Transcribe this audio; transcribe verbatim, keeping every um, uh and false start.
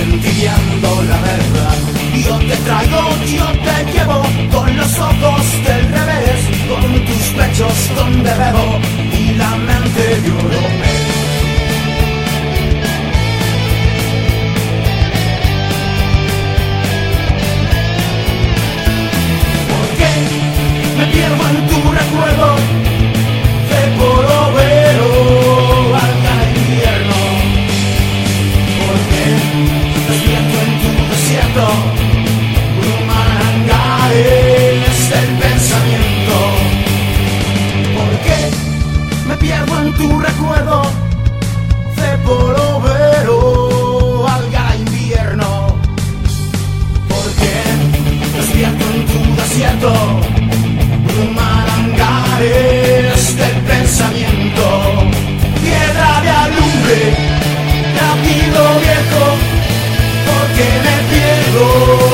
entiendo la verdad. Yo te traigo, yo te llevo, con los ojos del revés, con tus pechos donde bebo y la mente de europeo. Me pierdo en tu recuerdo de Polovero al invierno, porque despierto en tu desierto, Brumanangares del pensamiento. Porque me pierdo en tu recuerdo de Polovero al invierno, porque despierto en tu desierto, Malangares del pensamiento, piedra de alumbre, rápido viejo, porque me pierdo.